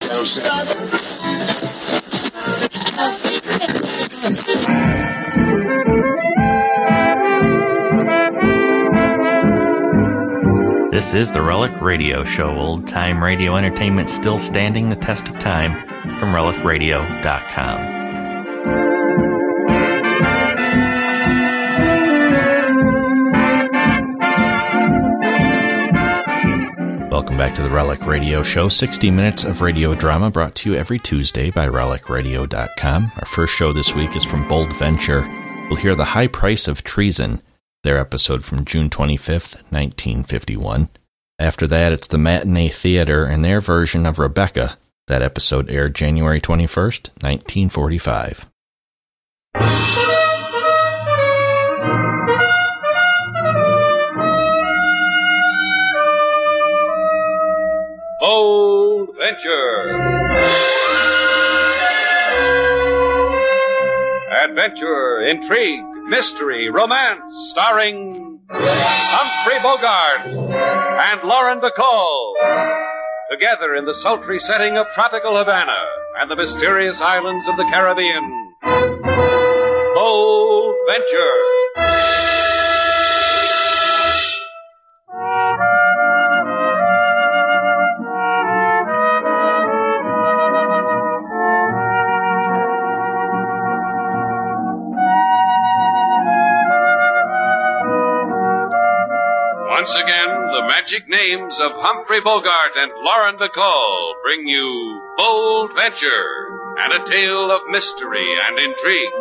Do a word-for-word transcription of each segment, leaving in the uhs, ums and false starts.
This is the Relic Radio Show, old-time radio entertainment still standing the test of time, from relic radio dot com. Welcome back to the Relic Radio Show, sixty minutes of radio drama brought to you every Tuesday by relic radio dot com. Our first show this week is from Bold Venture. We'll hear The High Price of Treason, their episode from June twenty-fifth, nineteen fifty-one. After that, it's the Matinee Theater and their version of Rebecca. That episode aired January twenty-first, nineteen forty-five. Bold Venture. Adventure, intrigue, mystery, romance, starring Humphrey Bogart and Lauren Bacall. Together in the sultry setting of tropical Havana and the mysterious islands of the Caribbean. Bold Venture. Once again, the magic names of Humphrey Bogart and Lauren Bacall bring you Bold Venture and a tale of mystery and intrigue.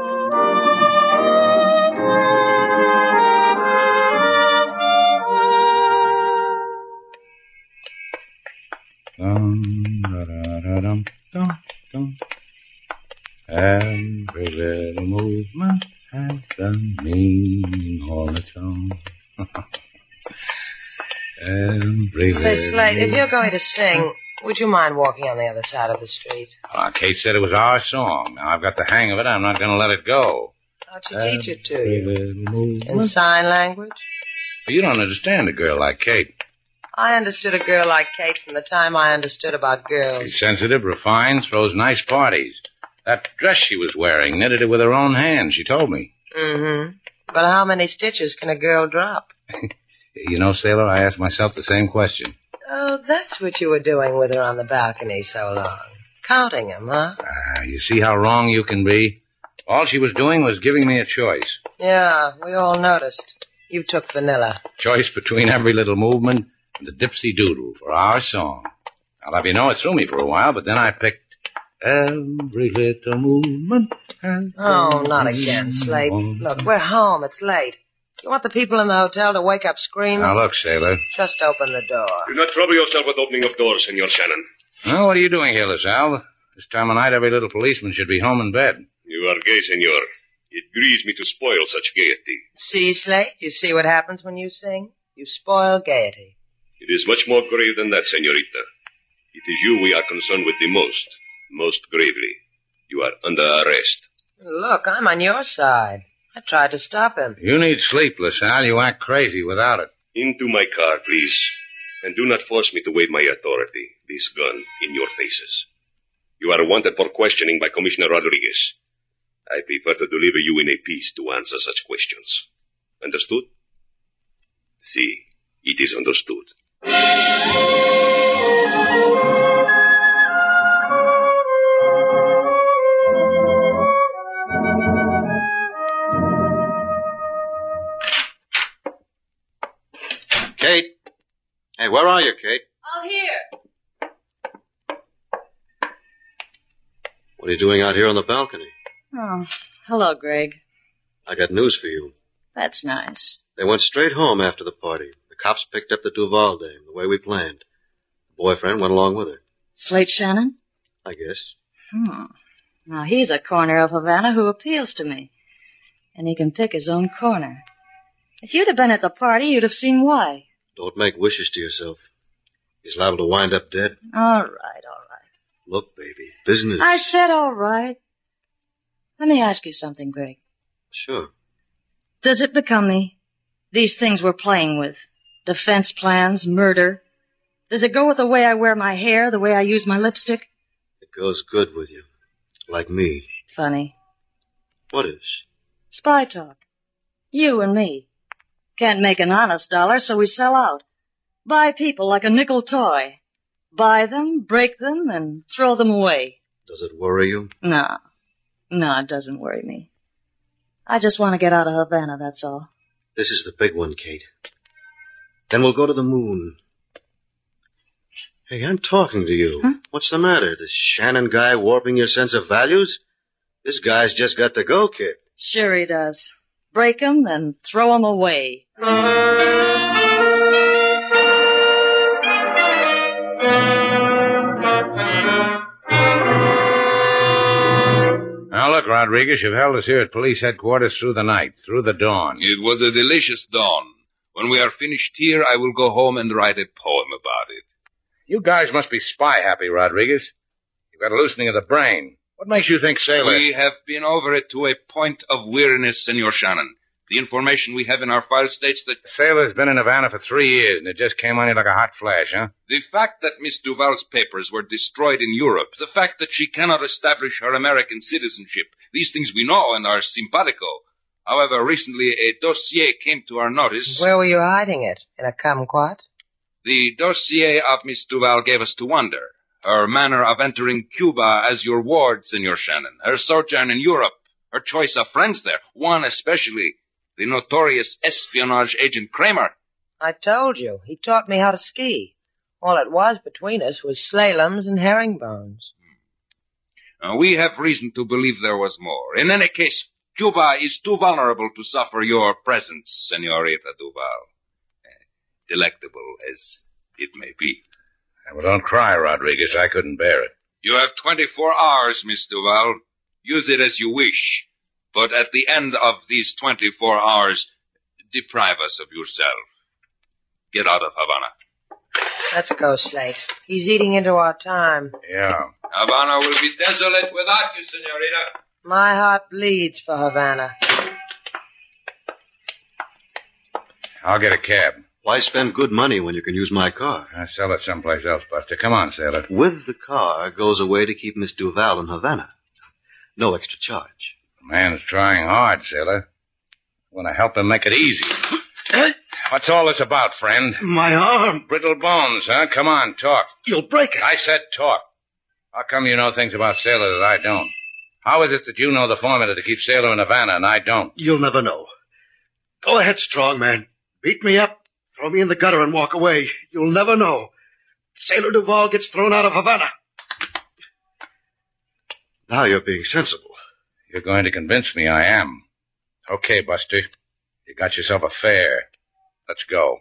Dum, da, da, da, dum, dum, dum. Every little movement has a meaning all its own. Every Say, Slate, if you're going to sing, would you mind walking on the other side of the street? Uh, Kate said it was our song. Now I've got the hang of it. I'm not going to let it go. How'd she teach it to you? Movement. In sign language? But you don't understand a girl like Kate. I understood a girl like Kate from the time I understood about girls. She's sensitive, refined, throws nice parties. That dress she was wearing, knitted it with her own hands, she told me. Mm-hmm. But how many stitches can a girl drop? You know, Sailor, I asked myself the same question. Oh, that's what you were doing with her on the balcony so long. Counting them, huh? Ah, you see how wrong you can be? All she was doing was giving me a choice. Yeah, we all noticed. You took vanilla. Choice between every little movement and the dipsy doodle for our song. I'll have you know it threw me for a while, but then I picked every little movement. And oh, not again, Slate. Look, we're home. It's late. You want the people in the hotel to wake up screaming? Now, look, Sailor. Just open the door. Do not trouble yourself with opening of doors, Senor Shannon. Well, what are you doing here, LaSalle? This time of night, every little policeman should be home in bed. You are gay, senor. It grieves me to spoil such gaiety. See, Slate? You see what happens when you sing? You spoil gaiety. It is much more grave than that, senorita. It is you we are concerned with the most. Most gravely. You are under arrest. Look, I'm on your side. I tried to stop him. You need sleep, LaSalle. You act crazy without it. Into my car, please. And do not force me to wave my authority, this gun, in your faces. You are wanted for questioning by Commissioner Rodriguez. I prefer to deliver you in a piece to answer such questions. Understood? See, it is understood. Kate? Hey, where are you, Kate? Out here. What are you doing out here on the balcony? Oh, hello, Greg. I got news for you. That's nice. They went straight home after the party. The cops picked up the Duval dame, the way we planned. The boyfriend went along with her. Slate Shannon? I guess. Hmm. Now, he's a corner of Havana who appeals to me. And he can pick his own corner. If you'd have been at the party, you'd have seen why. Don't make wishes to yourself. He's liable to wind up dead. All right, all right. Look, baby, business... I said all right. Let me ask you something, Greg. Sure. Does it become me? These things we're playing with. Defense plans, murder. Does it go with the way I wear my hair, the way I use my lipstick? It goes good with you. Like me. Funny. What is? Spy talk. You and me. Can't make an honest dollar, so we sell out. Buy people like a nickel toy. Buy them, break them, and throw them away. Does it worry you? No. No, it doesn't worry me. I just want to get out of Havana, that's all. This is the big one, Kate. Then we'll go to the moon. Hey, I'm talking to you. Huh? What's the matter? This Shannon guy warping your sense of values? This guy's just got to go, kid. Sure he does. Break 'em, then throw 'em away. Now, look, Rodriguez, you've held us here at police headquarters through the night, through the dawn. It was a delicious dawn. When we are finished here, I will go home and write a poem about it. You guys must be spy-happy, Rodriguez. You've got a loosening of the brain. What makes you think Sailor... We have been over it to a point of weariness, Senor Shannon. The information we have in our file states that... Sailor's been in Havana for three years, and it just came on you like a hot flash, huh? The fact that Miss Duval's papers were destroyed in Europe, the fact that she cannot establish her American citizenship, these things we know and are simpatico. However, recently a dossier came to our notice. Where were you hiding it? In a kumquat? The dossier of Miss Duval gave us to wonder. Her manner of entering Cuba as your ward, Senor Shannon. Her sojourn in Europe. Her choice of friends there. One especially. The notorious espionage agent Kramer. I told you. He taught me how to ski. All it was between us was slaloms and herringbones. Uh, we have reason to believe there was more. In any case, Cuba is too vulnerable to suffer your presence, Senorita Duval. Uh, delectable as it may be. Well, don't cry, Rodriguez. I couldn't bear it. You have twenty-four hours, Miss Duval. Use it as you wish. But at the end of these twenty-four hours, deprive us of yourself. Get out of Havana. Let's go, Slate. He's eating into our time. Yeah. Havana will be desolate without you, Senorita. My heart bleeds for Havana. I'll get a cab. Why spend good money when you can use my car? I'll sell it someplace else, Buster. Come on, Sailor. With the car goes a way to keep Miss Duval in Havana. No extra charge. The man's trying hard, Sailor. I want to help him make it easy. What's all this about, friend? My arm. Brittle bones, huh? Come on, talk. You'll break it. I said talk. How come you know things about Sailor that I don't? How is it that you know the formula to keep Sailor in Havana and I don't? You'll never know. Go ahead, strong man. Beat me up. Throw me in the gutter and walk away. You'll never know. Sailor Duval gets thrown out of Havana. Now you're being sensible. You're going to convince me I am. Okay, Buster. You got yourself a fare. Let's go.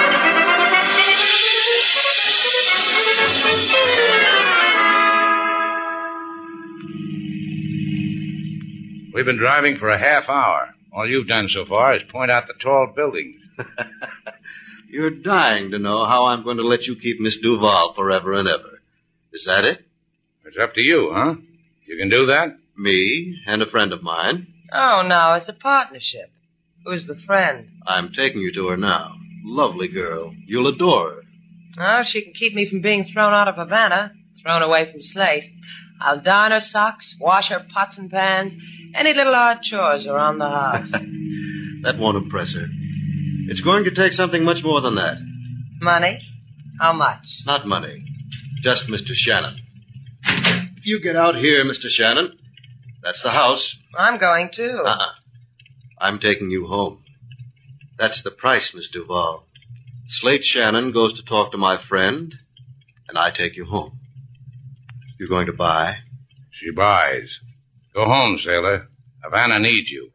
We've been driving for a half hour. All you've done so far is point out the tall buildings. You're dying to know how I'm going to let you keep Miss Duval forever and ever. Is that it? It's up to you, huh? You can do that? Me and a friend of mine. Oh, no, it's a partnership. Who's the friend? I'm taking you to her now. Lovely girl. You'll adore her. Oh, she can keep me from being thrown out of Havana, thrown away from Slate. I'll darn her socks, wash her pots and pans, any little odd chores around the house. That won't impress her. It's going to take something much more than that. Money? How much? Not money. Just Mister Shannon. You get out here, Mister Shannon. That's the house. I'm going too. Uh-uh. I'm taking you home. That's the price, Miss Duval. Slate Shannon goes to talk to my friend, and I take you home. You going to buy? She buys. Go home, Sailor. Havana needs you.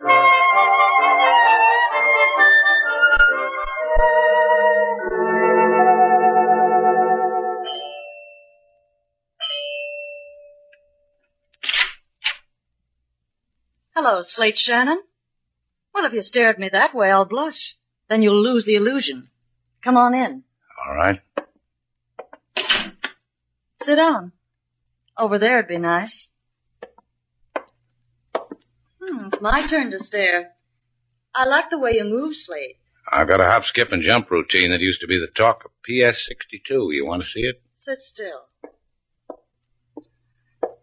Hello, Slate Shannon. Well, if you stare at me that way, I'll blush. Then you'll lose the illusion. Come on in. All right. Sit down. Over there'd be nice. Hmm, it's my turn to stare. I like the way you move, Slate. I've got a hop, skip, and jump routine that used to be the talk of P S sixty-two. You want to see it? Sit still.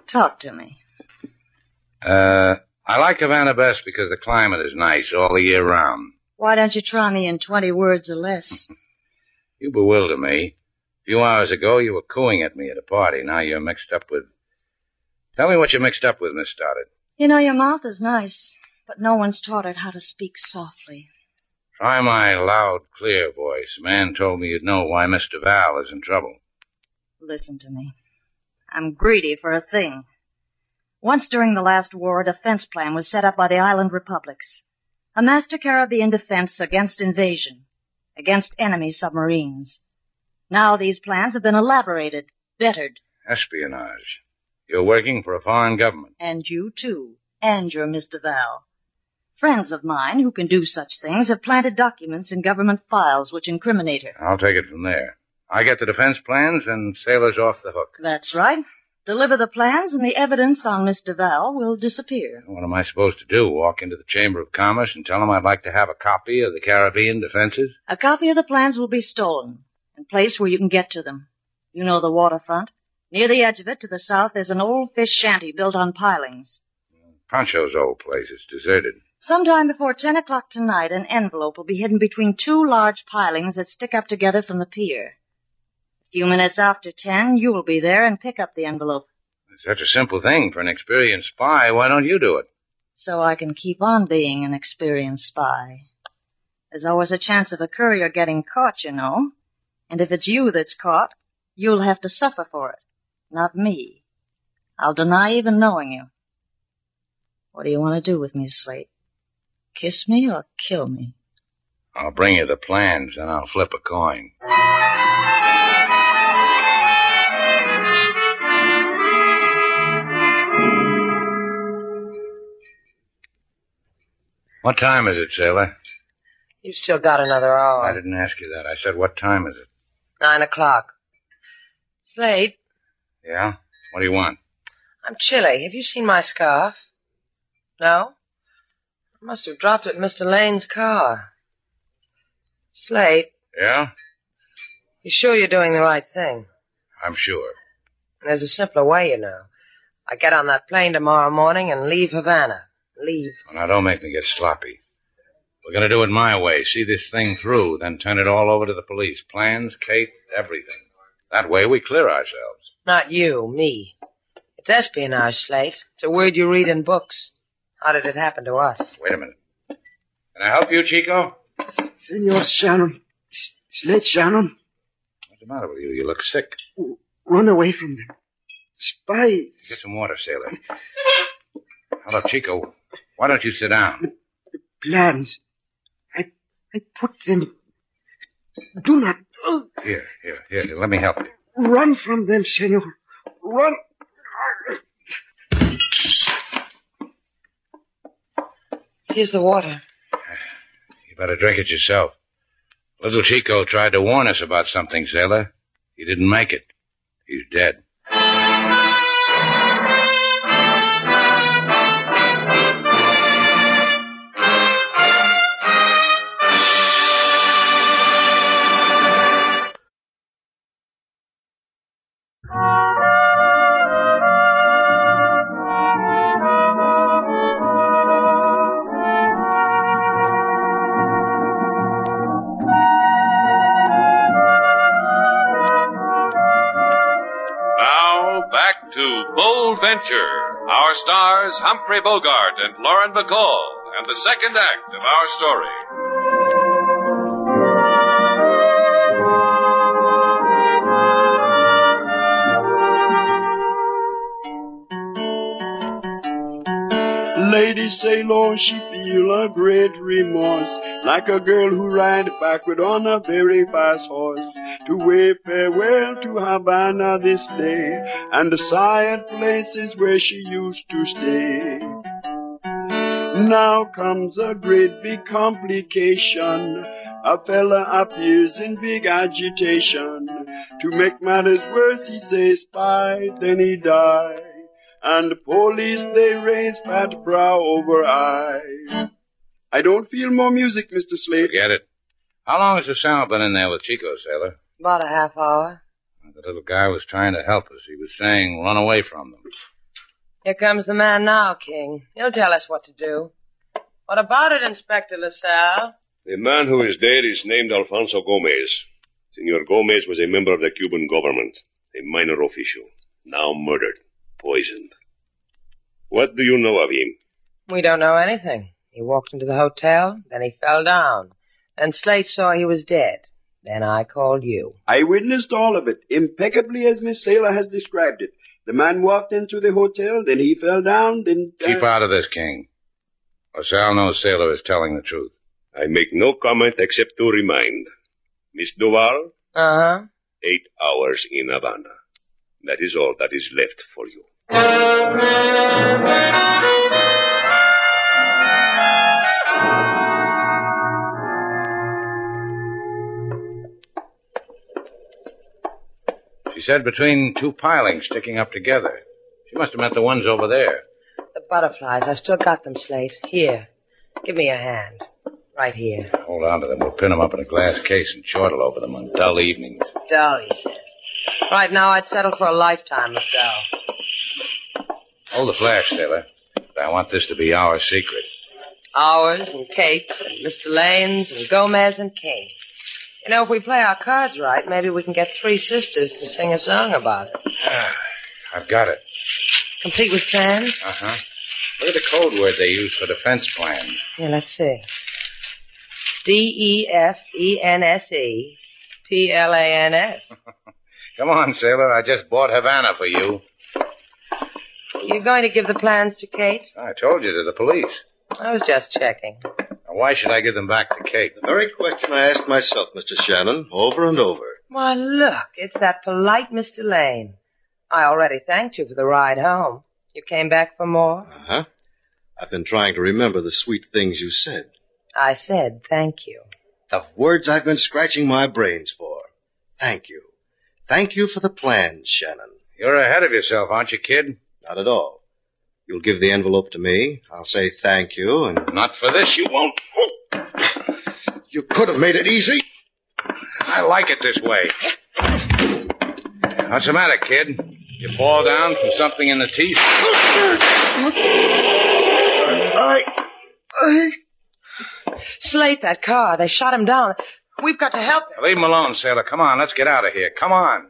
Talk to me. Uh, I like Havana best because the climate is nice all the year round. Why don't you try me in twenty words or less? You bewilder me. A few hours ago, you were cooing at me at a party. Now you're mixed up with... Tell me what you're mixed up with, Miss Stoddard. You know, your mouth is nice, but no one's taught it how to speak softly. Try my loud, clear voice. A man told me you'd know why Mister Val is in trouble. Listen to me. I'm greedy for a thing. Once during the last war, a defense plan was set up by the island republics. A master Caribbean defense against invasion, against enemy submarines. Now these plans have been elaborated, bettered. Espionage. You're working for a foreign government. And you, too. And your Mister Val. Friends of mine who can do such things have planted documents in government files which incriminate her. I'll take it from there. I get the defense plans and sailors off the hook. That's right. Deliver the plans and the evidence on Mister Val will disappear. What am I supposed to do, walk into the Chamber of Commerce and tell them I'd like to have a copy of the Caribbean defenses? A copy of the plans will be stolen and placed where you can get to them. You know the waterfront. Near the edge of it, to the south, there's an old fish shanty built on pilings. Pancho's old place is deserted. Sometime before ten o'clock tonight, an envelope will be hidden between two large pilings that stick up together from the pier. A few minutes after ten, you will be there and pick up the envelope. It's such a simple thing for an experienced spy. Why don't you do it? So I can keep on being an experienced spy. There's always a chance of a courier getting caught, you know. And if it's you that's caught, you'll have to suffer for it. Not me. I'll deny even knowing you. What do you want to do with me, Slate? Kiss me or kill me? I'll bring you the plans, and I'll flip a coin. What time is it, sailor? You've still got another hour. I didn't ask you that. I said, what time is it? Nine o'clock. Slade. Yeah? What do you want? I'm chilly. Have you seen my scarf? No? I must have dropped it in Mister Lane's car. Slade. Yeah? You sure you're doing the right thing? I'm sure. There's a simpler way, you know. I get on that plane tomorrow morning and leave Havana. Leave. Well, now, don't make me get sloppy. We're going to do it my way. See this thing through, then turn it all over to the police. Plans, Kate, everything. That way we clear ourselves. Not you, me. It's espionage, Slate. It's a word you read in books. How did it happen to us? Wait a minute. Can I help you, Chico? Senor Shannon. S- Slate Shannon. What's the matter with you? You look sick. Run away from them. Spies. Get some water, sailor. Hello, Chico. Why don't you sit down? The, the plans. I I put them... Do not... Uh, here, here, here. Let me help you. Run from them, senor. Run. Here's the water. You better drink it yourself. Little Chico tried to warn us about something, sailor. He didn't make it. He's dead. Bold Venture. Our stars, Humphrey Bogart and Lauren Bacall, and the second act of our story. Lady Sailor, she feel a great remorse, like a girl who ride backward on a very fast horse, to wave farewell to Havana this day, and the sigh at places where she used to stay. Now comes a great big complication, a fella appears in big agitation, to make matters worse he says spy, then he die. And the police, they raise fat brow over eye. I don't feel more music, Mister Slade. Forget it. How long has the sound been in there with Chico, sailor? About a half hour. The little guy was trying to help us. He was saying, run away from them. Here comes the man now, King. He'll tell us what to do. What about it, Inspector LaSalle? The man who is dead is named Alfonso Gomez. Senor Gomez was a member of the Cuban government, a minor official, now murdered, poisoned. What do you know of him? We don't know anything. He walked into the hotel, then he fell down. Then Slate saw he was dead. Then I called you. I witnessed all of it, impeccably as Miss Saylor has described it. The man walked into the hotel, then he fell down, then... Uh... Keep out of this, King. LaSalle knows Saylor is telling the truth. I make no comment except to remind. Miss Duval? Uh-huh. Eight hours in Havana. That is all that is left for you. She said between two pilings sticking up together. She must have meant the ones over there. The butterflies. I've still got them, Slate. Here. Give me a hand. Right here. Hold on to them. We'll pin them up in a glass case and chortle over them on dull evenings. Dull, he says. Right now, I'd settle for a lifetime of dull. Hold the flash, Sailor. But I want this to be our secret. Ours and Kate's and Mister Lane's and Gomez and King. You know, if we play our cards right, maybe we can get three sisters to sing a song about it. I've got it. Complete with plans? Uh-huh. Look at the code word they use for defense plan. Yeah, let's see. D E F E N S E P L A N S. Come on, Sailor. I just bought Havana for you. You're going to give the plans to Kate? I told you, to the police. I was just checking. Now, why should I give them back to Kate? The very question I asked myself, Mister Shannon, over and over. Why, look, it's that polite Mister Lane. I already thanked you for the ride home. You came back for more? Uh-huh. I've been trying to remember the sweet things you said. I said thank you. The words I've been scratching my brains for. Thank you. Thank you for the plans, Shannon. You're ahead of yourself, aren't you, kid? Not at all. You'll give the envelope to me. I'll say thank you, and... Not for this, you won't. You could have made it easy. I like it this way. What's the matter, kid? You fall down from something in the teeth? I... I... Slate, that car. They shot him down. We've got to help him. Leave him alone, Sailor. Come on, let's get out of here. Come on.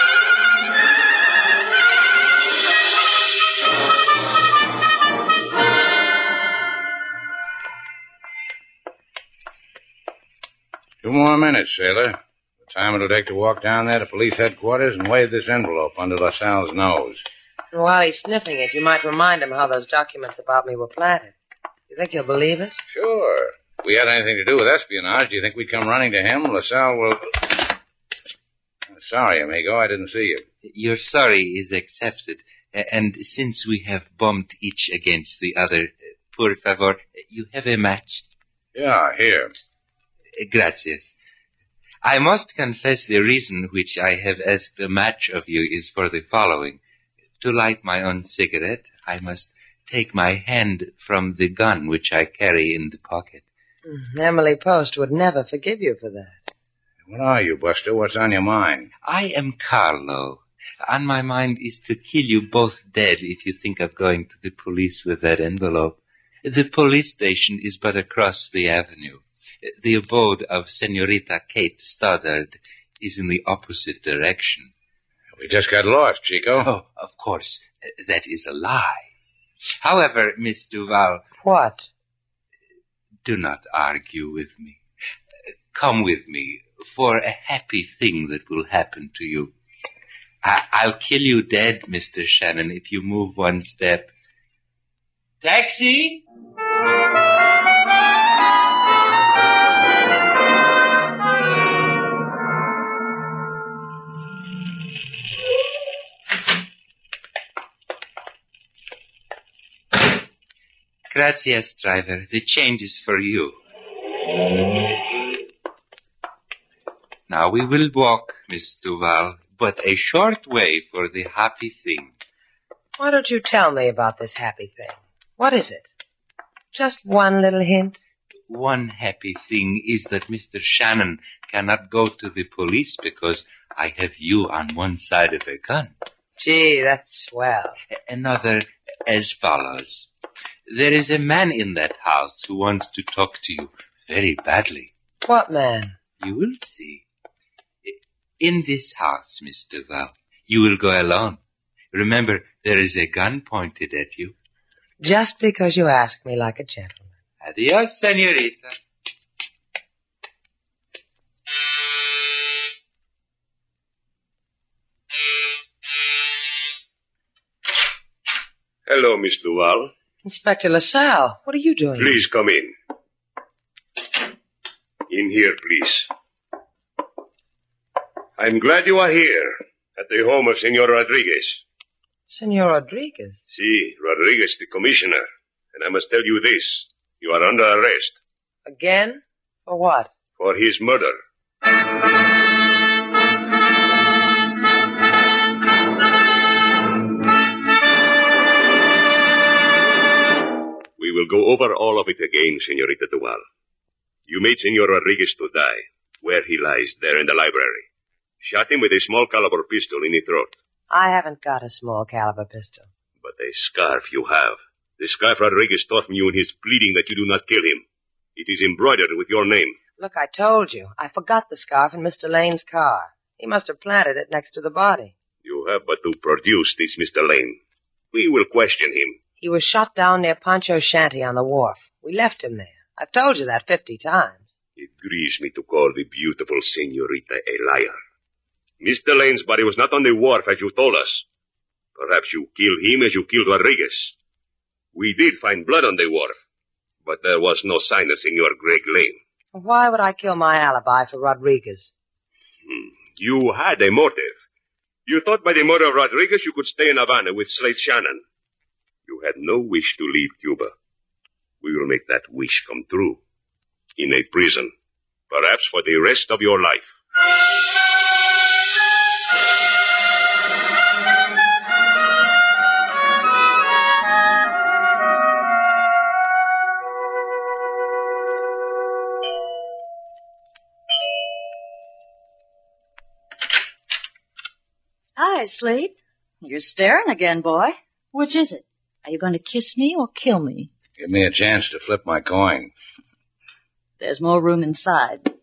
Two more minutes, Sailor. The time it'll take to walk down there to police headquarters and wave this envelope under LaSalle's nose. And while he's sniffing it, you might remind him how those documents about me were planted. You think he'll believe it? Sure. If we had anything to do with espionage, do you think we'd come running to him? LaSalle will... Sorry, amigo, I didn't see you. Your sorry is accepted. And since we have bumped each against the other, por favor, you have a match? Yeah, here. Gracias. I must confess the reason which I have asked a match of you is for the following. To light my own cigarette, I must take my hand from the gun which I carry in the pocket. Emily Post would never forgive you for that. What are you, Buster? What's on your mind? I am Carlo. On my mind is to kill you both dead if you think of going to the police with that envelope. The police station is but across the avenue. The abode of Senorita Kate Stoddard is in the opposite direction. We just got lost, Chico. Oh, of course. That is a lie. However, Miss Duval... What? Do not argue with me. Come with me for a happy thing that will happen to you. I- I'll kill you dead, Mister Shannon, if you move one step. Taxi! Gracias, driver. The change is for you. Now we will walk, Miss Duval, but a short way for the happy thing. Why don't you tell me about this happy thing? What is it? Just one little hint? One happy thing is that Mister Shannon cannot go to the police because I have you on one side of a gun. Gee, that's swell. Another as follows. There is a man in that house who wants to talk to you very badly. What man? You will see. In this house, Miss Duval, you will go alone. Remember, there is a gun pointed at you. Just because you ask me like a gentleman. Adios, senorita. Hello, Miss Duval. Inspector LaSalle, what are you doing? Please come in. In here, please. I'm glad you are here at the home of Senor Rodriguez. Senor Rodriguez? Si, Rodriguez, the commissioner. And I must tell you this. You are under arrest. Again? For what? For his murder. We will go over all of it again, Senorita Duval. You made Senor Rodriguez to die, where he lies, there in the library. Shot him with a small caliber pistol in the throat. I haven't got a small caliber pistol. But a scarf you have. The scarf Rodriguez tore from you in his pleading that you do not kill him. It is embroidered with your name. Look, I told you. I forgot the scarf in Mister Lane's car. He must have planted it next to the body. You have but to produce this Mister Lane. We will question him. He was shot down near Pancho's shanty on the wharf. We left him there. I've told you that fifty times. It grieves me to call the beautiful senorita a liar. Mister Lane's body was not on the wharf, as you told us. Perhaps you killed him as you killed Rodriguez. We did find blood on the wharf, but there was no sign of Senor Greg Lane. Why would I kill my alibi for Rodriguez? Hmm. You had a motive. You thought by the murder of Rodriguez you could stay in Havana with Slate Shannon. You had no wish to leave Cuba. We will make that wish come true. In a prison. Perhaps for the rest of your life. Hi, Slate. You're staring again, boy. Which is it? Are you going to kiss me or kill me? Give me a chance to flip my coin. There's more room inside.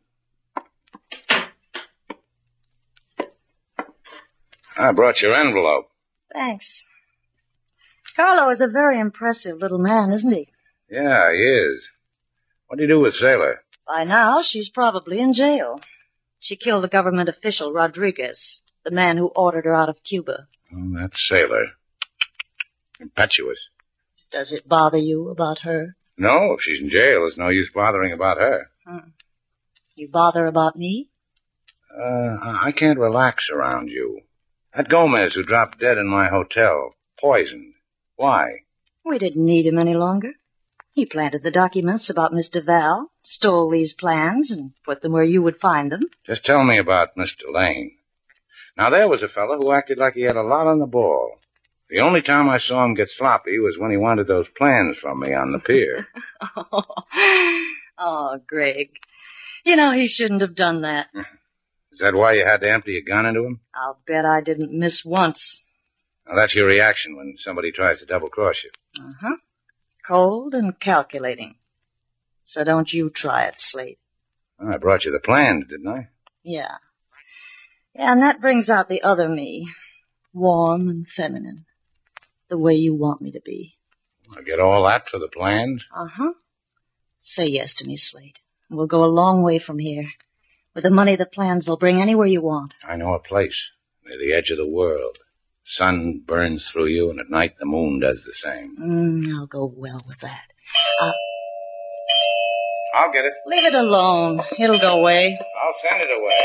I brought your envelope. Thanks. Carlo is a very impressive little man, isn't he? Yeah, he is. What do you do with Sailor? By now, she's probably in jail. She killed a government official, Rodriguez, the man who ordered her out of Cuba. Oh, that's Sailor. Impetuous. Does it bother you about her? No, if she's in jail, there's no use bothering about her. Hmm. You bother about me? Uh, I can't relax around you. That Gomez who dropped dead in my hotel, poisoned. Why? We didn't need him any longer. He planted the documents about Miss Duval, stole these plans, and put them where you would find them. Just tell me about Mister Lane. Now, there was a fellow who acted like he had a lot on the ball. The only time I saw him get sloppy was when he wanted those plans from me on the pier. oh. oh, Greg. You know, he shouldn't have done that. Is that why you had to empty a gun into him? I'll bet I didn't miss once. Now, that's your reaction when somebody tries to double-cross you. Uh-huh. Cold and calculating. So don't you try it, Slate. Well, I brought you the plans, didn't I? Yeah. Yeah, and that brings out the other me. Warm and feminine. The way you want me to be. I get all that for the plans? Uh-huh. Say yes to me, Slate. We'll go a long way from here. With the money the plans will bring anywhere you want. I know a place. Near the edge of the world. Sun burns through you, and at night the moon does the same. Mm, I'll go well with that. Uh, I'll get it. Leave it alone. It'll go away. I'll send it away.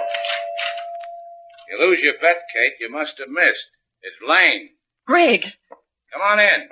You lose your bet, Kate. You must have missed. It's Lane. Greg! Come on in.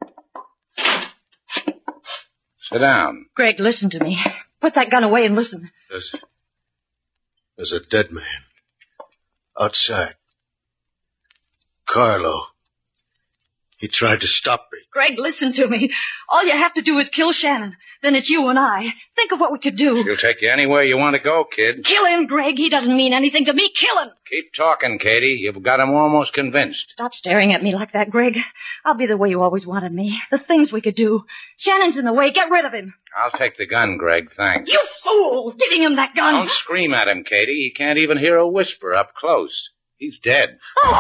Sit down. Greg, listen to me. Put that gun away and listen. There's, there's a dead man. Outside. Carlo. He tried to stop me. Greg, listen to me. All you have to do is kill Shannon. Then it's you and I. Think of what we could do. He'll take you anywhere you want to go, kid. Kill him, Greg. He doesn't mean anything to me. Kill him. Keep talking, Katie. You've got him almost convinced. Stop staring at me like that, Greg. I'll be the way you always wanted me. The things we could do. Shannon's in the way. Get rid of him. I'll take the gun, Greg. Thanks. You fool! Giving him that gun. Don't scream at him, Katie. He can't even hear a whisper up close. He's dead.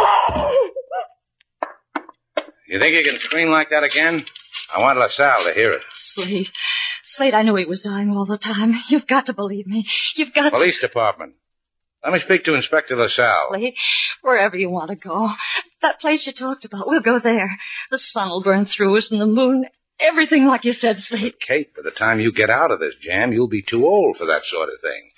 You think he can scream like that again? I want LaSalle to hear it. Slade. Slade, I knew he was dying all the time. You've got to believe me. You've got Police to... Department. Let me speak to Inspector LaSalle. Slade, wherever you want to go. That place you talked about, we'll go there. The sun will burn through us and the moon. Everything like you said, Slade. Kate, by the time you get out of this jam, you'll be too old for that sort of thing.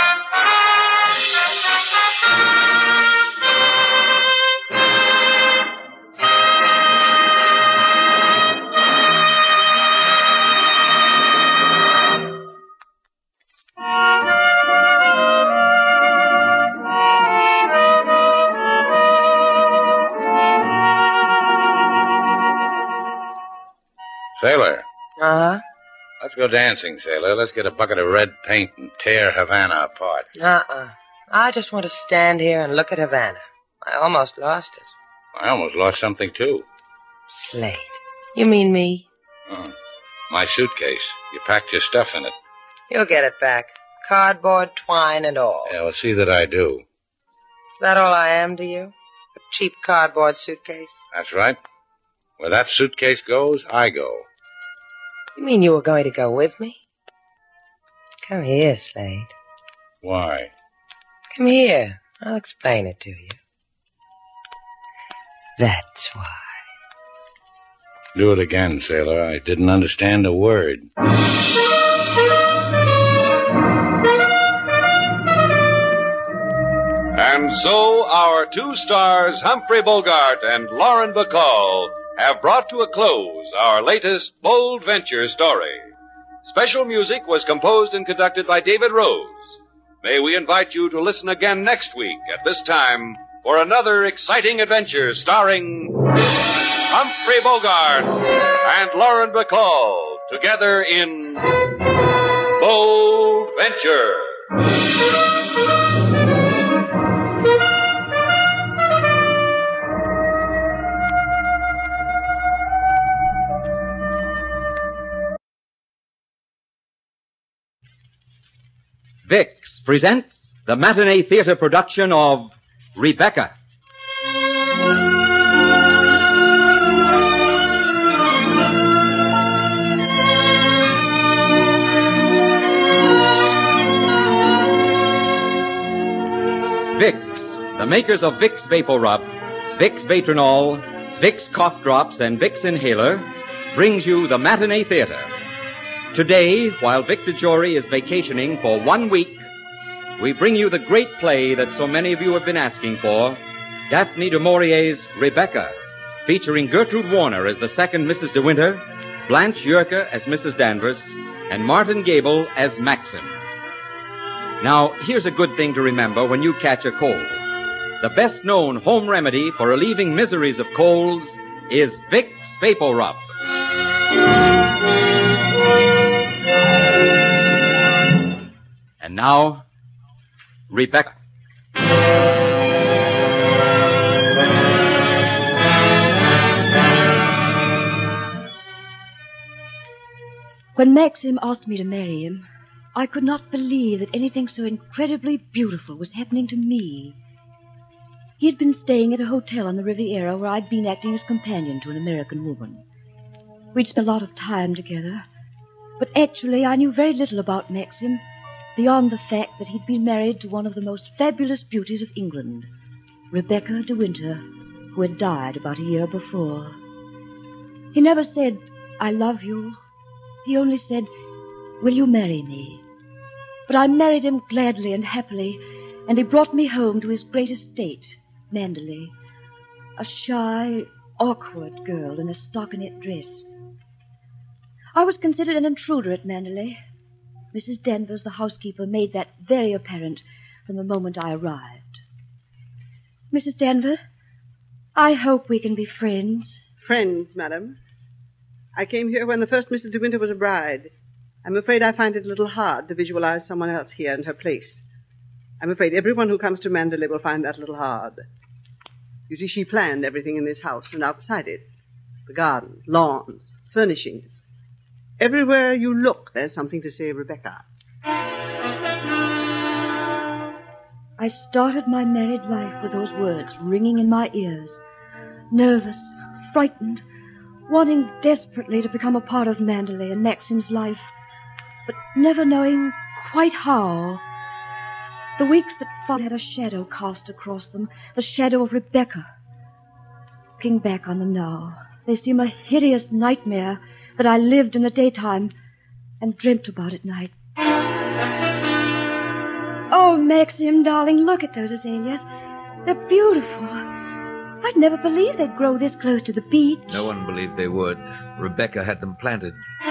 Sailor. Uh-huh. Let's go dancing, Sailor. Let's get a bucket of red paint and tear Havana apart. Uh-uh. I just want to stand here and look at Havana. I almost lost it. I almost lost something, too. Slade. You mean me? Oh, my suitcase. You packed your stuff in it. You'll get it back. Cardboard, twine, and all. Yeah, well, see that I do. Is that all I am to you? A cheap cardboard suitcase? That's right. Where that suitcase goes, I go. You mean you were going to go with me? Come here, Slade. Why? Come here. I'll explain it to you. That's why. Do it again, Sailor. I didn't understand a word. And so our two stars, Humphrey Bogart and Lauren Bacall, have brought to a close our latest Bold Venture story. Special music was composed and conducted by David Rose. May we invite you to listen again next week at this time for another exciting adventure starring Humphrey Bogart and Lauren Bacall together in Bold Venture. Vicks presents the matinee theater production of Rebecca. Vicks, the makers of Vicks Vapor Rub, Vicks Vatronol, Vicks Cough Drops, and Vicks Inhaler, brings you the matinee theater. Today, while Victor Jory is vacationing for one week, we bring you the great play that so many of you have been asking for, Daphne du Maurier's Rebecca, featuring Gertrude Warner as the second Missus De Winter, Blanche Yerke as Missus Danvers, and Martin Gable as Maxim. Now, here's a good thing to remember when you catch a cold. The best-known home remedy for relieving miseries of colds is Vicks Vapor Rub. And now, Rebecca. When Maxim asked me to marry him, I could not believe that anything so incredibly beautiful was happening to me. He had been staying at a hotel on the Riviera where I'd been acting as companion to an American woman. We'd spent a lot of time together, but actually I knew very little about Maxim, beyond the fact that he'd been married to one of the most fabulous beauties of England, Rebecca de Winter, who had died about a year before. He never said, "I love you." He only said, "Will you marry me?" But I married him gladly and happily, and he brought me home to his great estate, Manderley, a shy, awkward girl in a stockinette dress. I was considered an intruder at Manderley. Missus Danvers, the housekeeper, made that very apparent from the moment I arrived. Missus Danvers, I hope we can be friends, Friends, madam. I came here when the first Missus De Winter was a bride. I'm afraid I find it a little hard to visualize someone else here in her place. I'm afraid everyone who comes to Mandalay will find that a little hard. You see, she planned everything in this house and outside it. The gardens, lawns, furnishings. Everywhere you look, there's something to say Rebecca. I started my married life with those words ringing in my ears. Nervous, frightened, wanting desperately to become a part of Mandalay and Maxim's life, but never knowing quite how. The weeks that followed had a shadow cast across them, the shadow of Rebecca. Looking back on them now, they seem a hideous nightmare that I lived in the daytime and dreamt about at night. Oh, Maxim, darling, look at those azaleas. They're beautiful. I'd never believed they'd grow this close to the beach. No one believed they would. Rebecca had them planted.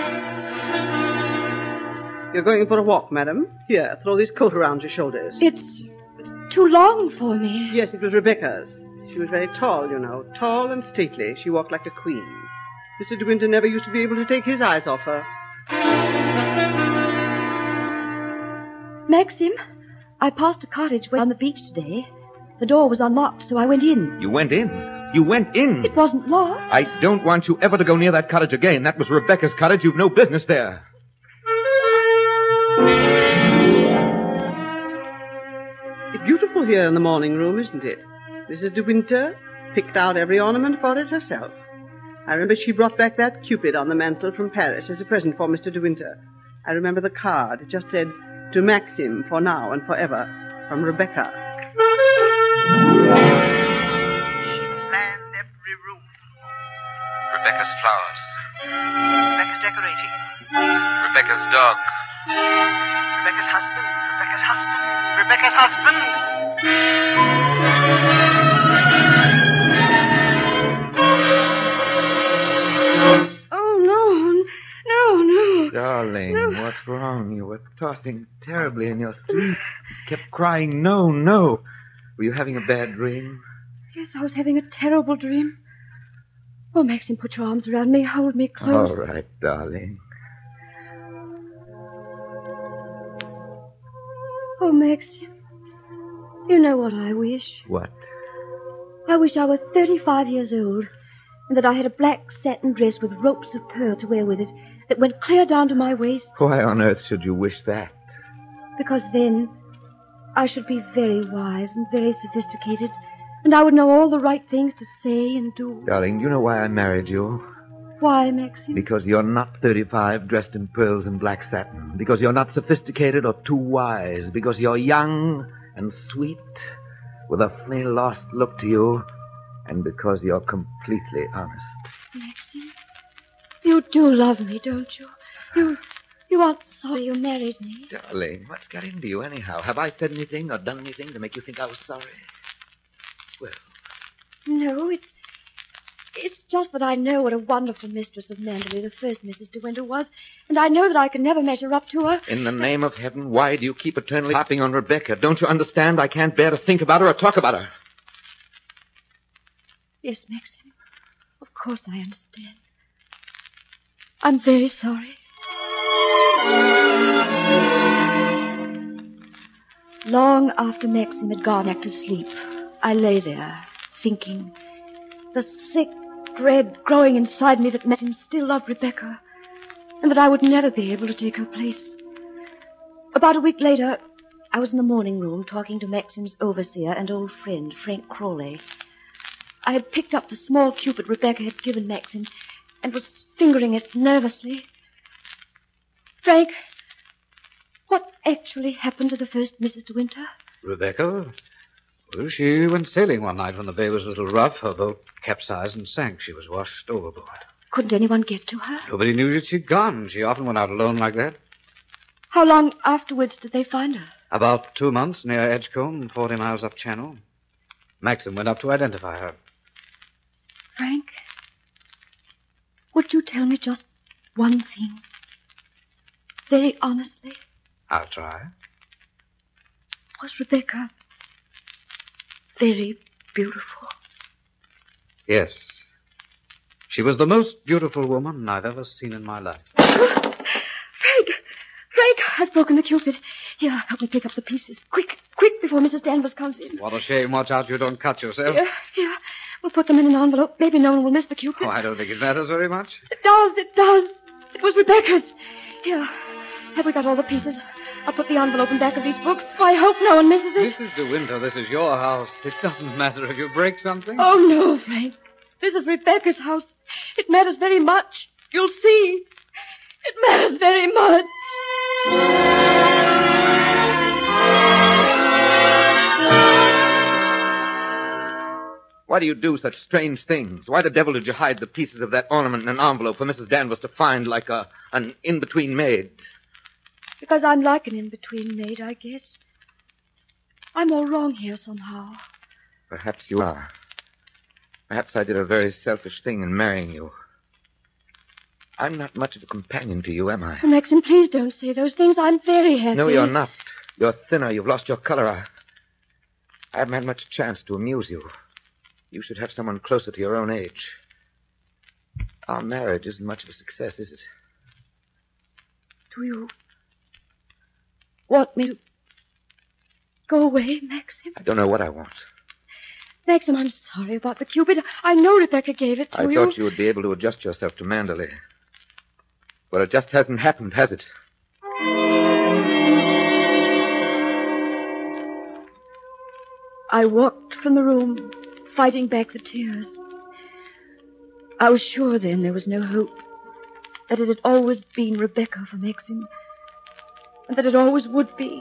You're going for a walk, madam? Here, throw this coat around your shoulders. It's too long for me. Yes, it was Rebecca's. She was very tall, you know. Tall and stately. She walked like a queen. Mister De Winter never used to be able to take his eyes off her. Maxim, I passed a cottage on the beach today. The door was unlocked, so I went in. You went in? You went in? It wasn't locked. I don't want you ever to go near that cottage again. That was Rebecca's cottage. You've no business there. It's beautiful here in the morning room, isn't it? Missus De Winter picked out every ornament for it herself. I remember she brought back that Cupid on the mantel from Paris as a present for Mister De Winter. I remember the card. It just said, "To Maxim, for now and forever, from Rebecca." Planned every room. Rebecca's flowers. Rebecca's decorating. Rebecca's dog. Rebecca's husband. Rebecca's husband. Rebecca's husband. Oh, no. No, no. Darling, No. what's wrong? You were tossing terribly in your sleep. You kept crying, no, no. Were you having a bad dream? Yes, I was having a terrible dream. Oh, Maxim, put your arms around me. Hold me close. All right, darling. Oh, Maxim, you know what I wish. What? I wish I were thirty-five years old, and that I had a black satin dress with ropes of pearl to wear with it that went clear down to my waist, Why on earth should you wish that? because then I should be very wise and very sophisticated, and I would know all the right things to say and do. Darling, you know why I married you? Why, Maxim? Because you're not thirty-five, dressed in pearls and black satin. Because you're not sophisticated or too wise. Because you're young and sweet, with a funny lost look to you. And because you're completely honest. Maxim, you do love me, don't you? You, you aren't sorry you married me. Darling, what's got into you anyhow? Have I said anything or done anything to make you think I was sorry? Well, No, it's... It's just that I know what a wonderful mistress of Mandalay the first Missus De Winter was, and I know that I can never measure up to her. in the name of heaven, why do you keep eternally harping on Rebecca? Don't you understand? I can't bear to think about her or talk about her. Yes, Maxim. Of course I understand. I'm very sorry. Long after Maxim had gone back to sleep, I lay there, thinking, the sick dread growing inside me that Maxim still loved Rebecca, and that I would never be able to take her place. About a week later, I was in the morning room talking to Maxim's overseer and old friend, Frank Crawley. I had picked up the small Cupid Rebecca had given Maxim and was fingering it nervously. Frank, what actually happened to the first Missus De Winter? Rebecca? Well, she went sailing one night when the bay was a little rough. Her boat capsized and sank. She was washed overboard. Couldn't anyone get to her? Nobody knew that she'd gone. She often went out alone like that. How long afterwards did they find her? About two months near Edgecombe, forty miles up channel. Maxim went up to identify her. Frank, would you tell me just one thing? Very honestly. I'll try. Was Rebecca very beautiful? Yes. She was the most beautiful woman I've ever seen in my life. Frank! Frank! I've broken the Cupid. Here, help me pick up the pieces. Quick, quick, before Missus Danvers comes in. What a shame. Watch out you don't cut yourself. Here, here. We'll put them in an envelope. Maybe no one will miss the Cupid. Oh, I don't think it matters very much. It does, it does. It was Rebecca's. Here, have we got all the pieces? I'll put the envelope in back of these books. I hope no one misses it. Missus De Winter, this is your house. It doesn't matter if you break something. Oh, no, Frank. This is Rebecca's house. It matters very much. You'll see. It matters very much. Why do you do such strange things? Why the devil did you hide the pieces of that ornament in an envelope for Missus Danvers to find like a an in-between maid? Because I'm like an in-between maid, I guess. I'm all wrong here somehow. Perhaps you are. Perhaps I did a very selfish thing in marrying you. I'm not much of a companion to you, am I? Oh, Maxim, please don't say those things. I'm very happy. No, you're not. You're thinner. You've lost your color. I, I haven't had much chance to amuse you. You should have someone closer to your own age. Our marriage isn't much of a success, is it? Do you want me to go away, Maxim? I don't know what I want. Maxim, I'm sorry about the Cupid. I know Rebecca gave it to I you. I thought you would be able to adjust yourself to Manderley. Well, it just hasn't happened, has it? I walked from the room, fighting back the tears. I was sure then there was no hope, that it had always been Rebecca for Maxim, and that it always would be.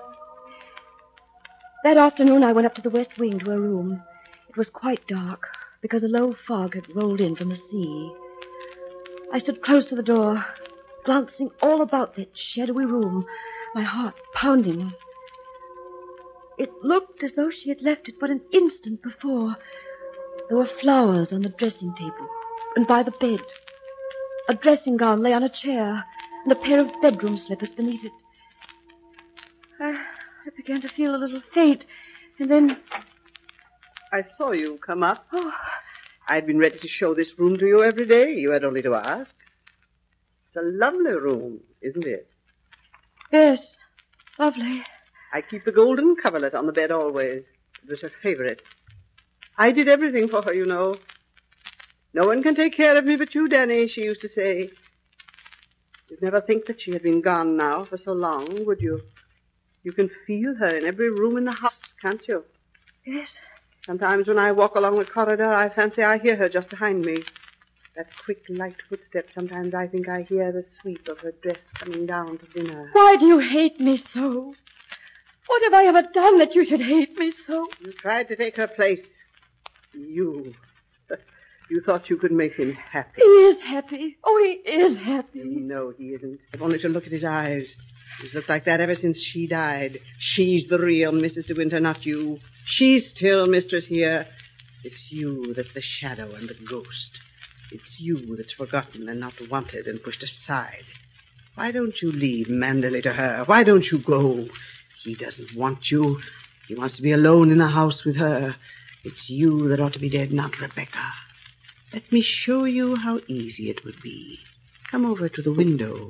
That afternoon I went up to the west wing to her room. It was quite dark, because a low fog had rolled in from the sea. I stood close to the door, glancing all about that shadowy room, my heart pounding. It looked as though she had left it but an instant before. There were flowers on the dressing table and by the bed. A dressing gown lay on a chair, and a pair of bedroom slippers beneath it. I, I began to feel a little faint, and then... I saw you come up. Oh. I'd been ready to show this room to you every day. You had only to ask. It's a lovely room, isn't it? Yes, lovely. I keep the golden coverlet on the bed always. It was her favorite. I did everything for her, you know. No one can take care of me but you, Danny, she used to say. You'd never think that she had been gone now for so long, would you? You can feel her in every room in the house, can't you? Yes. Sometimes when I walk along the corridor, I fancy I hear her just behind me. That quick, light footstep, sometimes I think I hear the sweep of her dress coming down to dinner. Why do you hate me so? What have I ever done that you should hate me so? You tried to take her place. You. You thought you could make him happy. He is happy. Oh, he is happy. No, he isn't. I've only to look at his eyes. He's looked like that ever since she died. She's the real Missus De Winter, not you. She's still mistress here. It's you that's the shadow and the ghost. It's you that's forgotten and not wanted and pushed aside. Why don't you leave Manderley to her? Why don't you go? He doesn't want you. He wants to be alone in the house with her. It's you that ought to be dead, not Rebecca. Let me show you how easy it would be. Come over to the window.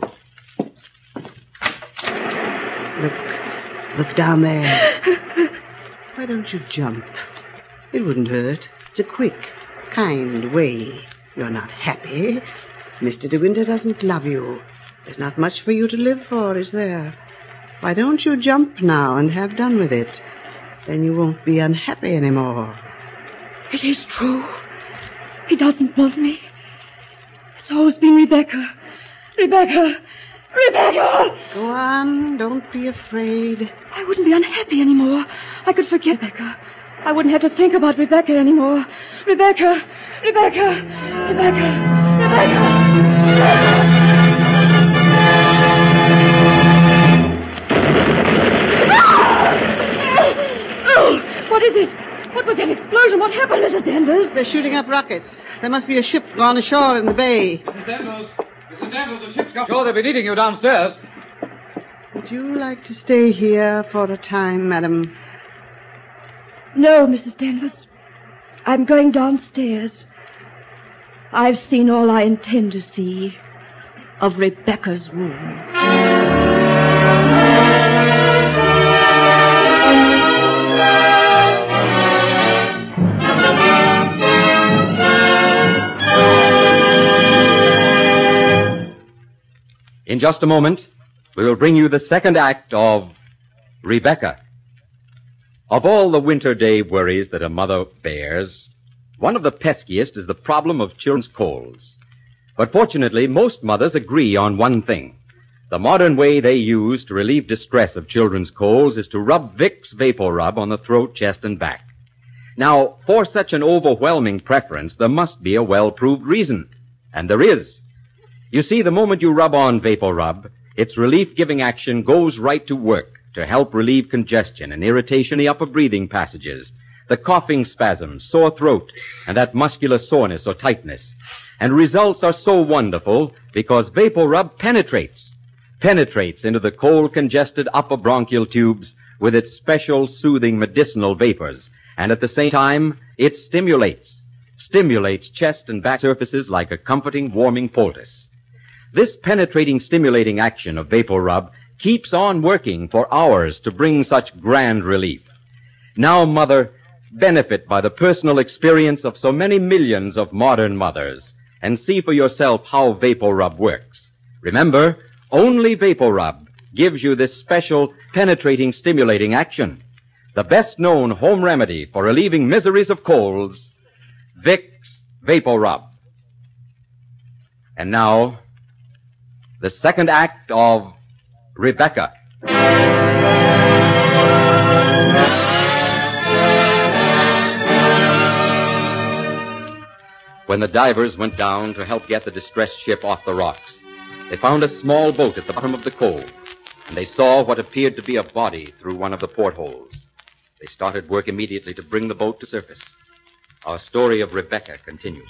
Look. Look down there. Why don't you jump? It wouldn't hurt. It's a quick, kind way. You're not happy. Mister De Winter doesn't love you. There's not much for you to live for, is there? Why don't you jump now and have done with it? Then you won't be unhappy anymore. It is true. He doesn't want me. It's always been Rebecca. Rebecca! Rebecca! Go on. Don't be afraid. I wouldn't be unhappy anymore. I could forget Rebecca. I wouldn't have to think about Rebecca anymore. Rebecca! Rebecca! Rebecca! Rebecca! Oh! What is it? What was that explosion? What happened, Missus Danvers? They're shooting up rockets. There must be a ship gone ashore in the bay. Missus Danvers! Missus Danvers, the ship's gone. Sure, they'll be needing you downstairs. Would you like to stay here for a time, madam? No, Missus Danvers. I'm going downstairs. I've seen all I intend to see of Rebecca's room. In just a moment, we will bring you the second act of Rebecca. Of all the winter day worries that a mother bears, one of the peskiest is the problem of children's colds. But fortunately, most mothers agree on one thing. The modern way they use to relieve distress of children's colds is to rub Vicks Vapor Rub on the throat, chest, and back. Now, for such an overwhelming preference, there must be a well-proved reason. And there is. You see, the moment you rub on Vapor Rub, its relief-giving action goes right to work to help relieve congestion and irritation in the upper breathing passages, the coughing spasms, sore throat, and that muscular soreness or tightness. And results are so wonderful because Vapor Rub penetrates, penetrates into the cold, congested upper bronchial tubes with its special soothing medicinal vapors. And at the same time, it stimulates, stimulates chest and back surfaces like a comforting, warming poultice. This penetrating, stimulating action of Vapor Rub keeps on working for hours to bring such grand relief. Now, Mother, benefit by the personal experience of so many millions of modern mothers and see for yourself how Vapor Rub works. Remember, only Vapor Rub gives you this special penetrating, stimulating action. The best-known home remedy for relieving miseries of colds, Vicks Vapor Rub. And now, the second act of Rebecca. When the divers went down to help get the distressed ship off the rocks, they found a small boat at the bottom of the cove, and they saw what appeared to be a body through one of the portholes. They started work immediately to bring the boat to surface. Our story of Rebecca continues.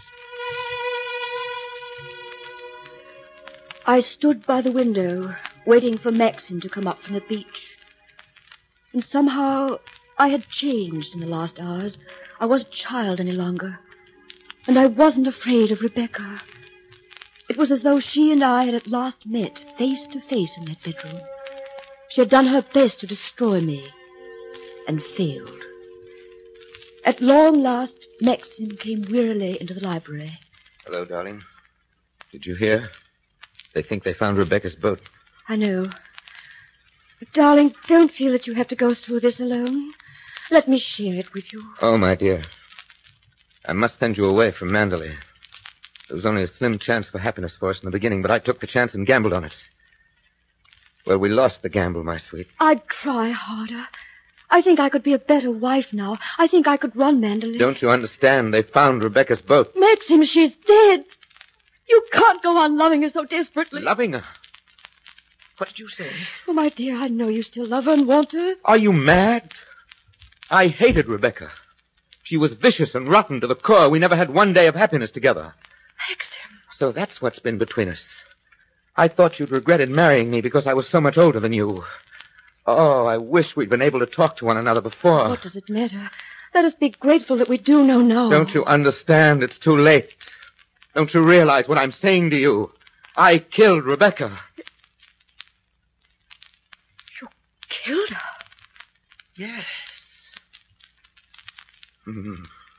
I stood by the window, waiting for Maxim to come up from the beach. And somehow I had changed in the last hours. I wasn't a child any longer. And I wasn't afraid of Rebecca. It was as though she and I had at last met, face to face in that bedroom. She had done her best to destroy me, and failed. At long last, Maxim came wearily into the library. Hello, darling. Did you hear? They think they found Rebecca's boat. I know. But, darling, don't feel that you have to go through this alone. Let me share it with you. Oh, my dear. I must send you away from Manderley. There was only a slim chance for happiness for us in the beginning, but I took the chance and gambled on it. Well, we lost the gamble, my sweet. I'd try harder. I think I could be a better wife now. I think I could run Manderley. Don't you understand? They found Rebecca's boat. Maxim, she's dead. You can't go on loving her so desperately. Loving her? What did you say? Oh, my dear, I know you still love her and want her. Are you mad? I hated Rebecca. She was vicious and rotten to the core. We never had one day of happiness together. Maxim. So that's what's been between us. I thought you'd regretted marrying me because I was so much older than you. Oh, I wish we'd been able to talk to one another before. What does it matter? Let us be grateful that we do know now. Don't you understand? It's too late. Don't you realize what I'm saying to you? I killed Rebecca. You killed her? Yes. Hmm.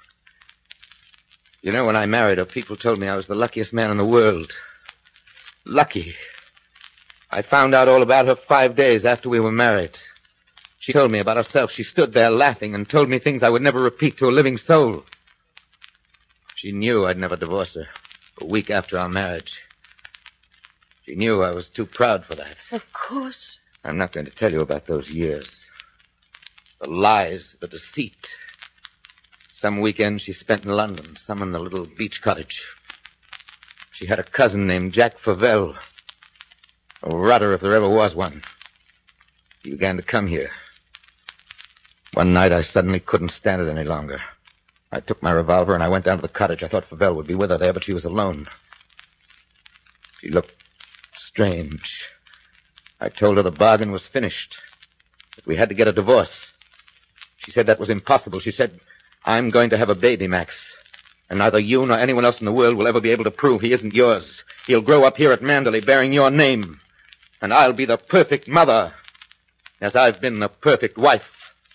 You know, when I married her, people told me I was the luckiest man in the world. Lucky. I found out all about her five days after we were married. She told me about herself. She stood there laughing and told me things I would never repeat to a living soul. She knew I'd never divorce her. A week after our marriage. She knew I was too proud for that. Of course. I'm not going to tell you about those years. The lies, the deceit. Some weekends she spent in London, some in the little beach cottage. She had a cousin named Jack Favell. A rotter if there ever was one. He began to come here. One night I suddenly couldn't stand it any longer. I took my revolver and I went down to the cottage. I thought Favell would be with her there, but she was alone. She looked strange. I told her the bargain was finished, that we had to get a divorce. She said that was impossible. She said, I'm going to have a baby, Max. And neither you nor anyone else in the world will ever be able to prove he isn't yours. He'll grow up here at Manderley bearing your name. And I'll be the perfect mother, as I've been the perfect wife.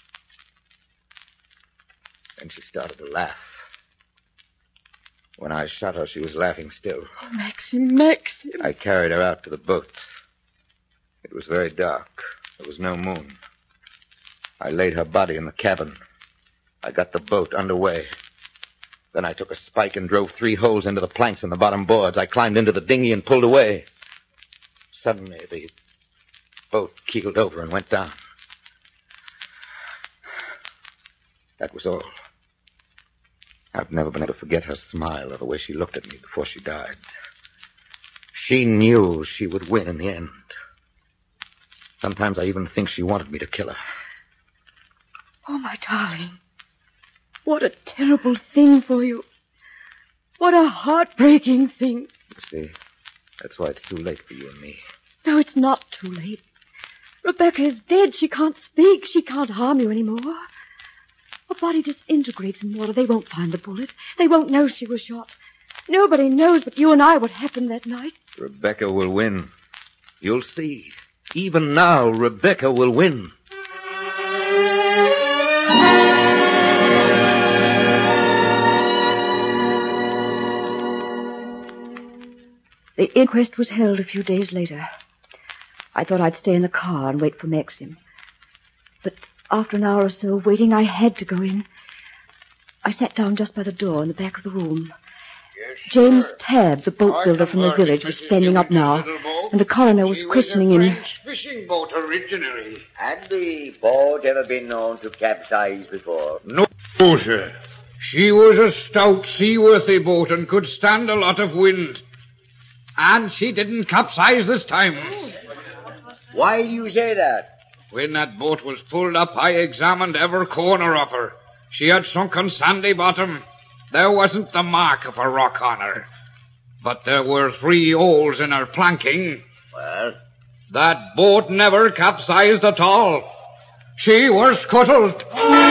Then she started to laugh. When I shot her, she was laughing still. Oh, Maxim, Maxim. I carried her out to the boat. It was very dark. There was no moon. I laid her body in the cabin. I got the boat underway. Then I took a spike and drove three holes into the planks in the bottom boards. I climbed into the dinghy and pulled away. Suddenly, the boat keeled over and went down. That was all. I've never been able to forget her smile or the way she looked at me before she died. She knew she would win in the end. Sometimes I even think she wanted me to kill her. Oh, my darling. What a terrible thing for you. What a heartbreaking thing. You see, that's why it's too late for you and me. No, it's not too late. Rebecca is dead. She can't speak. She can't harm you anymore. Her body disintegrates in water. They won't find the bullet. They won't know she was shot. Nobody knows but you and I what happened that night. Rebecca will win. You'll see. Even now, Rebecca will win. The inquest was held a few days later. I thought I'd stay in the car and wait for Maxim. But after an hour or so of waiting, I had to go in. I sat down just by the door in the back of the room. Yes, James Tabb, the boat builder from the village, was standing up now, and the coroner was questioning him. French fishing boat originally. Had the boat ever been known to capsize before? No, sir. She was a stout, seaworthy boat and could stand a lot of wind. And she didn't capsize this time. Why do you say that? When that boat was pulled up, I examined every corner of her. She had sunken sandy bottom. There wasn't the mark of a rock on her. But there were three holes in her planking. Well? That boat never capsized at all. She was scuttled.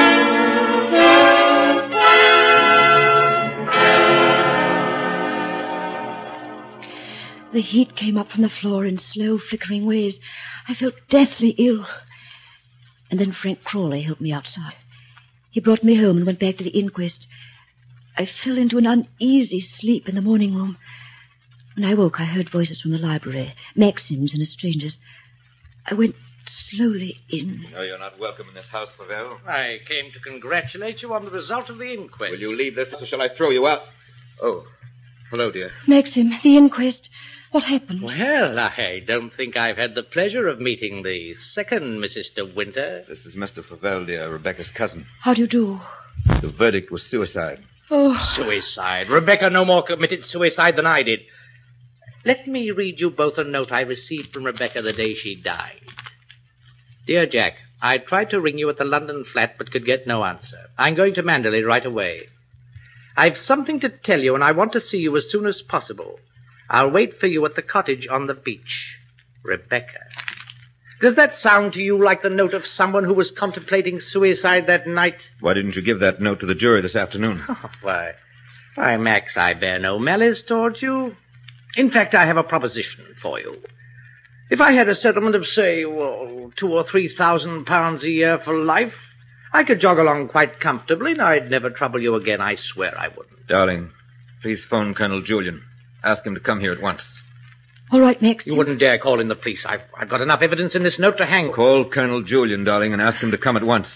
The heat came up from the floor in slow, flickering waves. I felt deathly ill. And then Frank Crawley helped me outside. He brought me home and went back to the inquest. I fell into an uneasy sleep in the morning room. When I woke, I heard voices from the library, Maxim's and a stranger's. I went slowly in. No, you're not welcome in this house, Pavel. I came to congratulate you on the result of the inquest. Will you leave this, or shall I throw you out? Oh, hello, dear. Maxim, the inquest. What happened? Well, I don't think I've had the pleasure of meeting the second Missus De Winter. This is Mister Pavel, dear, Rebecca's cousin. How do you do? The verdict was suicide. Oh. Suicide. Rebecca no more committed suicide than I did. Let me read you both a note I received from Rebecca the day she died. Dear Jack, I tried to ring you at the London flat but could get no answer. I'm going to Manderley right away. I've something to tell you and I want to see you as soon as possible. I'll wait for you at the cottage on the beach. Rebecca. Does that sound to you like the note of someone who was contemplating suicide that night? Why didn't you give that note to the jury this afternoon? Oh, why, why, Max, I bear no malice towards you. In fact, I have a proposition for you. If I had a settlement of, say, well, two or three thousand pounds a year for life, I could jog along quite comfortably and I'd never trouble you again. I swear I wouldn't. Darling, please phone Colonel Julian. Ask him to come here at once. All right, Max. You wouldn't dare call in the police. I've, I've got enough evidence in this note to hang. Call Colonel Julian, darling, and ask him to come at once.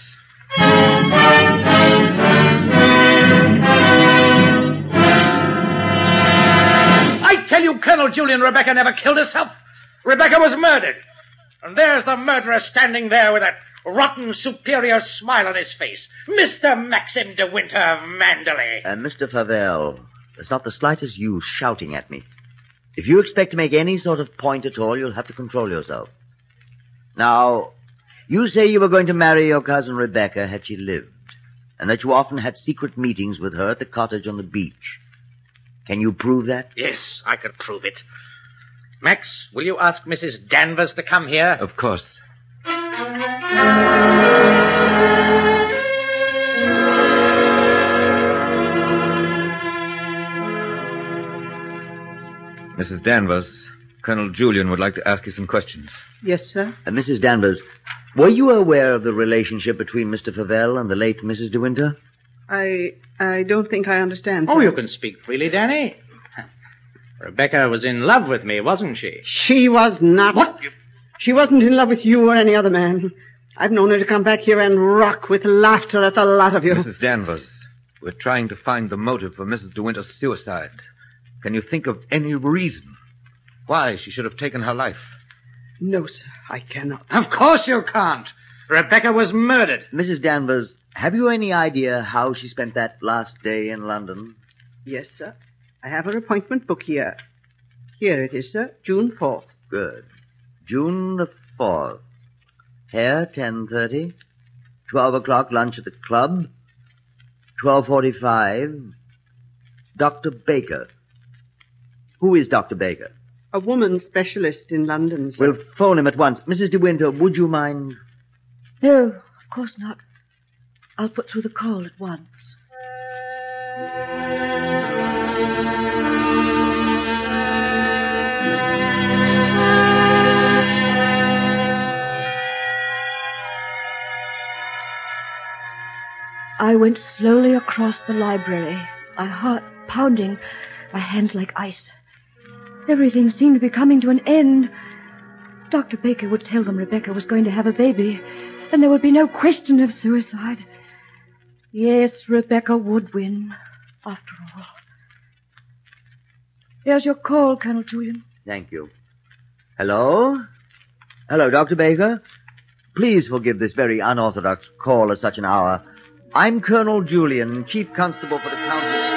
I tell you, Colonel Julian, Rebecca never killed herself. Rebecca was murdered. And there's the murderer standing there with that rotten, superior smile on his face. Mister Maxim De Winter of Manderley. Uh, Mister Pavel, there's not the slightest use shouting at me. If you expect to make any sort of point at all, you'll have to control yourself. Now, you say you were going to marry your cousin Rebecca had she lived, and that you often had secret meetings with her at the cottage on the beach. Can you prove that? Yes, I could prove it. Max, will you ask Missus Danvers to come here? Of course. Missus Danvers, Colonel Julian would like to ask you some questions. Yes, sir. Uh, Missus Danvers, were you aware of the relationship between Mister Favell and the late Missus De Winter? I I don't think I understand. Oh, sir. you can speak freely, Danny. Rebecca was in love with me, wasn't she? She was not. What? She wasn't in love with you or any other man. I've known her to come back here and rock with laughter at the lot of you. Missus Danvers, we're trying to find the motive for Missus De Winter's suicide. Can you think of any reason why she should have taken her life? No, sir, I cannot. Of course you can't. Rebecca was murdered. Missus Danvers, have you any idea how she spent that last day in London? Yes, sir. I have her appointment book here. Here it is, sir. June fourth. Good. June the fourth. Hair, ten thirty. twelve o'clock lunch at the club. twelve forty-five. Doctor Baker. Who is Doctor Baker? A woman specialist in London, sir. We'll phone him at once. Missus De Winter, would you mind? No, of course not. I'll put through the call at once. I went slowly across the library, my heart pounding, my hands like ice. Everything seemed to be coming to an end. Doctor Baker would tell them Rebecca was going to have a baby, and there would be no question of suicide. Yes, Rebecca would win, after all. There's your call, Colonel Julian. Thank you. Hello? Hello, Doctor Baker. Please forgive this very unorthodox call at such an hour. I'm Colonel Julian, Chief Constable for the County of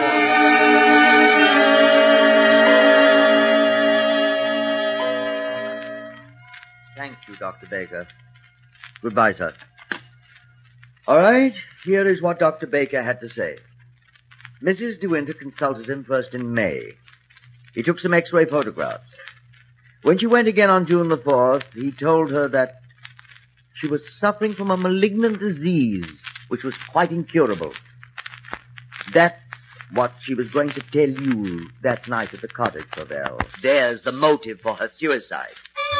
Thank you, Doctor Baker. Goodbye, sir. All right, here is what Doctor Baker had to say. Missus De Winter consulted him first in May. He took some X-ray photographs. When she went again on June the fourth, he told her that she was suffering from a malignant disease which was quite incurable. That's what she was going to tell you that night at the cottage, Favell. There's the motive for her suicide.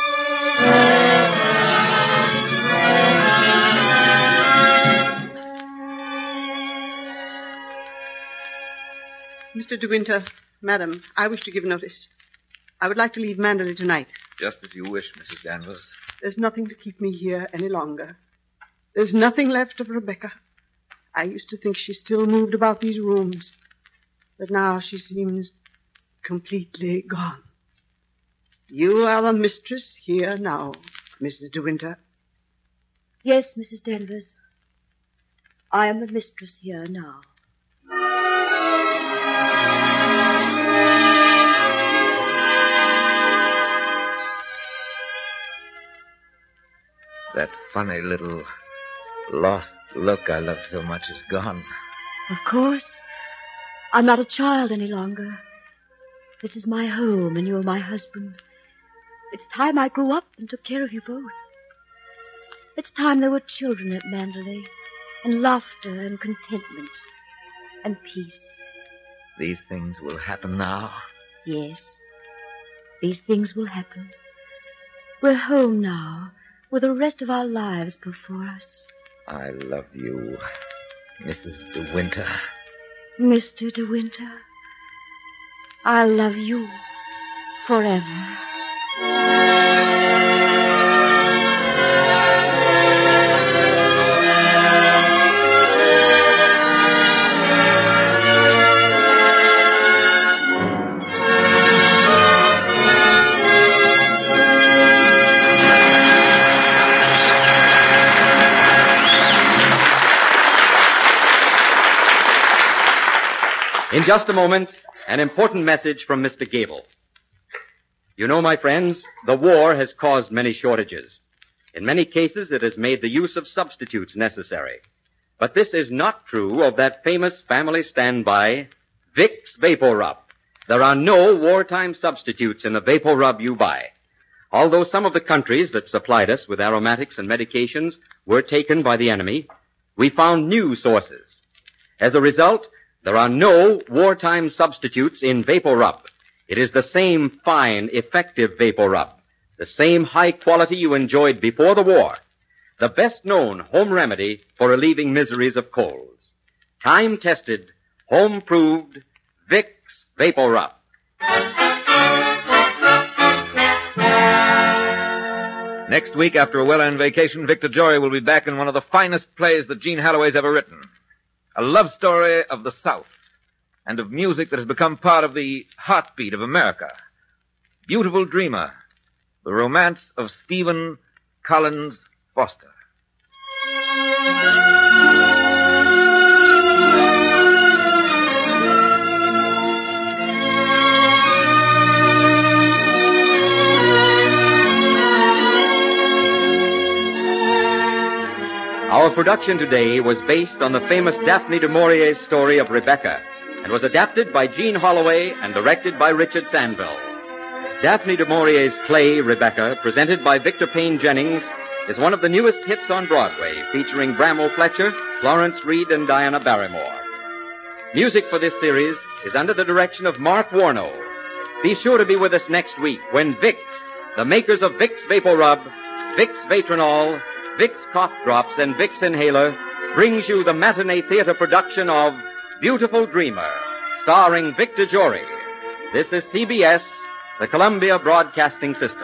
Mister De Winter, madam, I wish to give notice. I would like to leave Manderley tonight. Just as you wish, Missus Danvers. There's nothing to keep me here any longer. There's nothing left of Rebecca. I used to think she still moved about these rooms, but now she seems completely gone. You are the mistress here now, Missus De Winter. Yes, Missus Danvers. I am the mistress here now. That funny little lost look I loved so much is gone. Of course. I'm not a child any longer. This is my home, and you're my husband. It's time I grew up and took care of you both. It's time there were children at Manderley, and laughter and contentment and peace. These things will happen now. Yes, these things will happen. We're home now, with the rest of our lives before us. I love you, Missus De Winter. Mister De Winter, I love you forever. In just a moment, an important message from Mister Gable. You know, my friends, the war has caused many shortages. In many cases, it has made the use of substitutes necessary. But this is not true of that famous family standby, Vicks Vapor Rub. There are no wartime substitutes in the Vapor Rub you buy. Although some of the countries that supplied us with aromatics and medications were taken by the enemy, we found new sources. As a result, there are no wartime substitutes in Vapor Rub. It is the same fine, effective Vapor Rub, the same high quality you enjoyed before the war, the best-known home remedy for relieving miseries of colds. Time-tested, home-proved Vicks Vapor Rub. Next week, after a well-earned vacation, Victor Jory will be back in one of the finest plays that Gene Holloway's ever written. A love story of the South and of music that has become part of the heartbeat of America. Beautiful Dreamer, the romance of Stephen Collins Foster. Our production today was based on the famous Daphne du Maurier's story of Rebecca and was adapted by Gene Holloway and directed by Richard Sandville. Daphne du Maurier's play, Rebecca, presented by Victor Payne Jennings, is one of the newest hits on Broadway, featuring Bramwell Fletcher, Florence Reed, and Diana Barrymore. Music for this series is under the direction of Mark Warnow. Be sure to be with us next week when Vicks, the makers of Vicks Vapor Rub, Vicks Vatronol, Vicks Cough Drops, and Vicks Inhaler, brings you the matinee theater production of Beautiful Dreamer, starring Victor Jory. This is C B S, the Columbia Broadcasting System.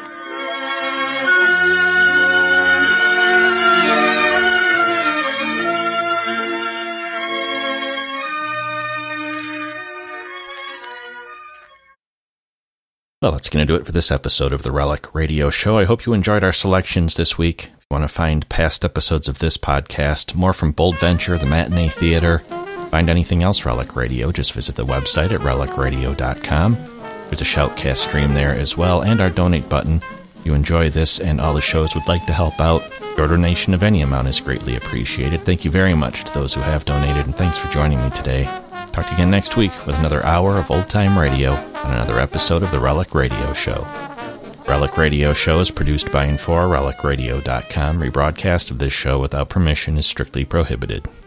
Well, that's going to do it for this episode of the Relic Radio Show. I hope you enjoyed our selections this week. If you want to find past episodes of this podcast, more from Bold Venture, the Matinee Theater, find anything else Relic Radio, just visit the website at relic radio dot com. There's a Shoutcast stream there as well, and our donate button. If you enjoy this and all the shows would like to help out, your donation of any amount is greatly appreciated. Thank you very much to those who have donated, and thanks for joining me today. Talk to you again next week with another hour of old-time radio on another episode of the Relic Radio Show. Relic Radio Show is produced by and for relic radio dot com. Rebroadcast of this show without permission is strictly prohibited.